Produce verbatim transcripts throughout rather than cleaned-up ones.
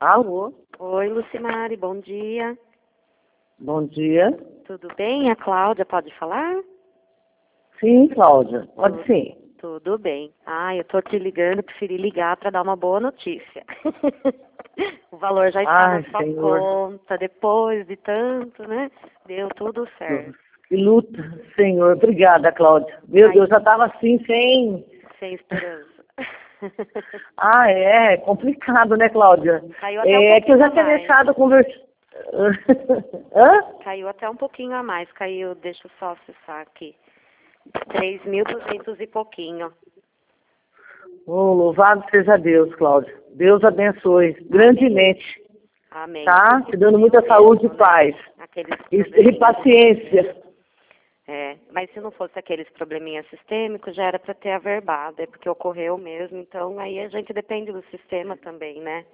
Alô? Oi, Lucimari, bom dia. Bom dia. Tudo bem? A Cláudia pode falar? Sim, Cláudia. Pode Tudo, sim. tudo bem. Ah, eu tô te ligando, preferi ligar para dar uma boa notícia. O valor já está Ai, na sua Senhor. conta, depois de tanto, né? Deu tudo certo. Que luta, Senhor. Obrigada, Cláudia. Meu Ai, Deus, já estava assim, sem... sem esperança. Ah, é. complicado, né, Cláudia? Caiu até um É que eu pouquinho já a tinha mais. deixado conversar... Hã? Caiu até um pouquinho a mais. Caiu, deixa eu só acessar aqui. Três mil e duzentos e pouquinho. Oh, louvado seja Deus, Cláudia. Deus abençoe grandemente, Amém. tá? Porque Te dando sumiu muita saúde e mesmo, né? paz. Aqueles E, e probleminhas. paciência. É, mas se não fosse aqueles probleminhas sistêmicos, já era para ter averbado, é porque ocorreu mesmo, então aí a gente depende do sistema também, né?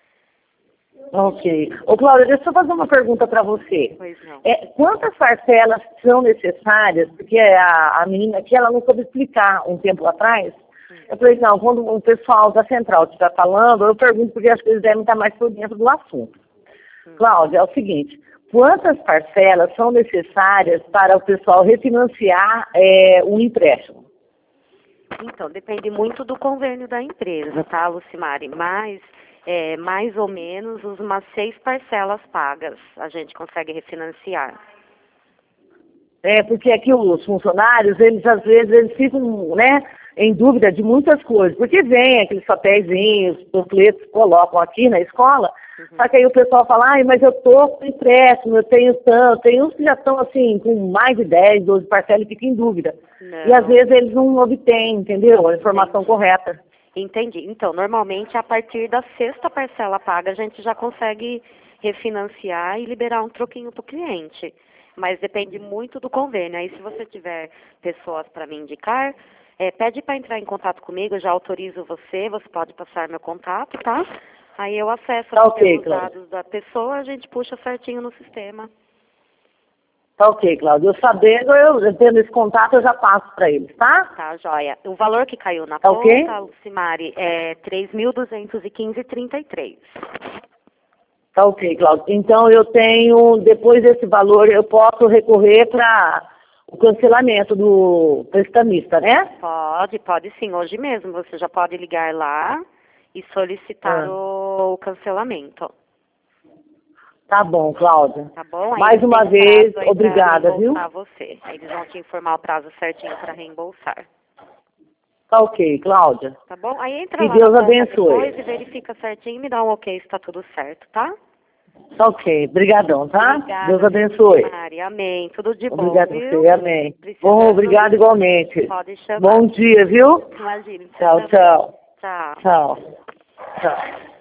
Ok. Ô, Cláudia, deixa eu fazer uma pergunta para você. Pois não. É, quantas parcelas são necessárias? Porque a, a menina aqui, ela não soube explicar um tempo atrás. Eu falei, não, quando o pessoal da central estiver falando, eu pergunto porque acho que eles devem estar mais por dentro do assunto. Hum. Cláudia, é o seguinte, quantas parcelas são necessárias para o pessoal refinanciar é, um empréstimo? Então, depende muito do convênio da empresa, tá, Lucimari? Mas, é, mais ou menos, umas seis parcelas pagas a gente consegue refinanciar. É, porque aqui os funcionários, eles às vezes eles ficam, né, em dúvida de muitas coisas, porque vem aqueles papeizinhos, panfletos que colocam aqui na escola, Uhum. só que aí o pessoal fala, ai, mas eu tô com empréstimo, eu tenho tanto, tem uns que já estão assim, com mais de dez, doze parcelas e ficam em dúvida. Não. E às vezes eles não obtêm, entendeu? A informação Entendi. correta. Entendi. Então, normalmente, a partir da sexta parcela paga, a gente já consegue refinanciar e liberar um troquinho para o cliente. Mas depende muito do convênio. Aí, se você tiver pessoas para me indicar, é, pede para entrar em contato comigo, eu já autorizo você, você pode passar meu contato, tá? Aí eu acesso Tá ok, os Cláudia. dados da pessoa, a gente puxa certinho no sistema. Tá ok, Cláudia. Eu sabendo, eu tendo esse contato, eu já passo para eles, tá? Tá, joia. O valor que caiu na Tá conta, ok? Lucimari, é três mil duzentos e quinze e trinta e três. Tá ok, Cláudio. Então eu tenho, depois desse valor, eu posso recorrer para o cancelamento do prestamista, né? Pode, pode sim. Hoje mesmo você já pode ligar lá e solicitar Ah, o, o cancelamento. tá bom, Cláudia. Tá bom? Aí Mais eles têm uma um vez, prazo aí para obrigada, viu? reembolsar você. Aí eles vão te informar o prazo certinho para reembolsar. Tá ok, Cláudia. Tá bom? Aí entra Que lá na Deus conta abençoe. depois e verifica certinho e me dá um ok se tá tudo certo, tá? Tá ok, brigadão, tá? Obrigada, Deus viu, abençoe. Mari? Amém. Tudo de bom, Obrigado a viu? você, amém. Bom, Precisando, obrigado igualmente. pode chamar. Bom dia, viu? Imagine, você Tchau, também. tchau. Tchau. Tchau. Tchau.